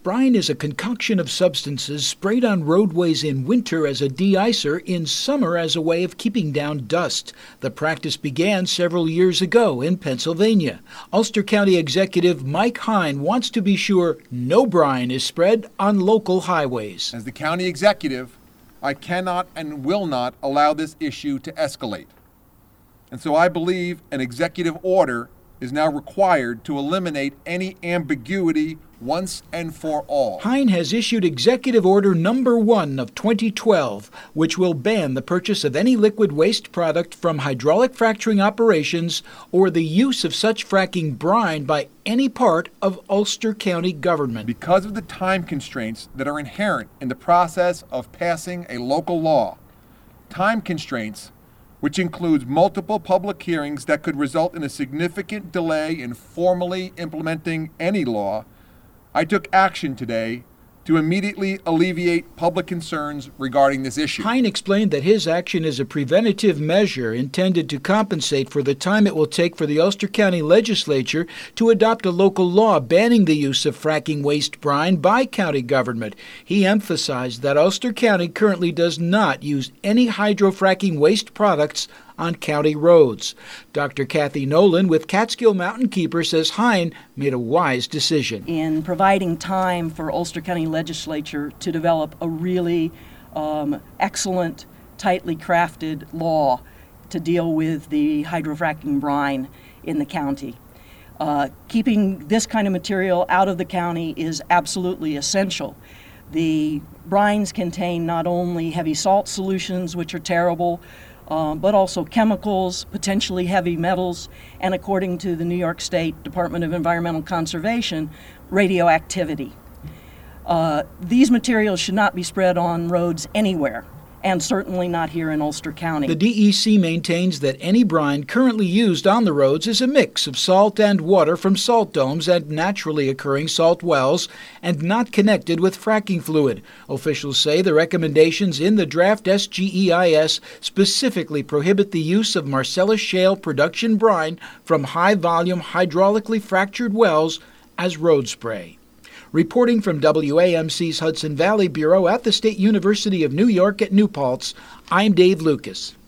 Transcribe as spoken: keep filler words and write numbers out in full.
Brine is a concoction of substances sprayed on roadways in winter as a de-icer, in summer as a way of keeping down dust. The practice began several years ago in Pennsylvania. Ulster County Executive Mike Hein wants to be sure no brine is spread on local highways. As the county executive, I cannot and will not allow this issue to escalate. And so I believe an executive order is now required to eliminate any ambiguity once and for all. Hein has issued Executive Order Number One of twenty twelve, which will ban the purchase of any liquid waste product from hydraulic fracturing operations or the use of such fracking brine by any part of Ulster County government. Because of the time constraints that are inherent in the process of passing a local law, time constraints which includes multiple public hearings that could result in a significant delay in formally implementing any law, I took action today to immediately alleviate public concerns regarding this issue. Hein explained that his action is a preventative measure intended to compensate for the time it will take for the Ulster County Legislature to adopt a local law banning the use of fracking waste brine by county government. He emphasized that Ulster County currently does not use any hydrofracking waste products on county roads. Doctor Kathy Nolan with Catskill Mountain Keeper says Hein made a wise decision in providing time for Ulster County Legislature to develop a really um, excellent, tightly crafted law to deal with the hydrofracking brine in the county. Uh, keeping this kind of material out of the county is absolutely essential. The brines contain not only heavy salt solutions, which are terrible, Um, but also chemicals, potentially heavy metals, and according to the New York State Department of Environmental Conservation, radioactivity. Uh, these materials should not be spread on roads anywhere, and certainly not here in Ulster County. The D E C maintains that any brine currently used on the roads is a mix of salt and water from salt domes and naturally occurring salt wells and not connected with fracking fluid. Officials say the recommendations in the draft S G E I S specifically prohibit the use of Marcellus Shale production brine from high-volume hydraulically fractured wells as road spray. Reporting from W A M C's Hudson Valley Bureau at the State University of New York at New Paltz, I'm Dave Lucas.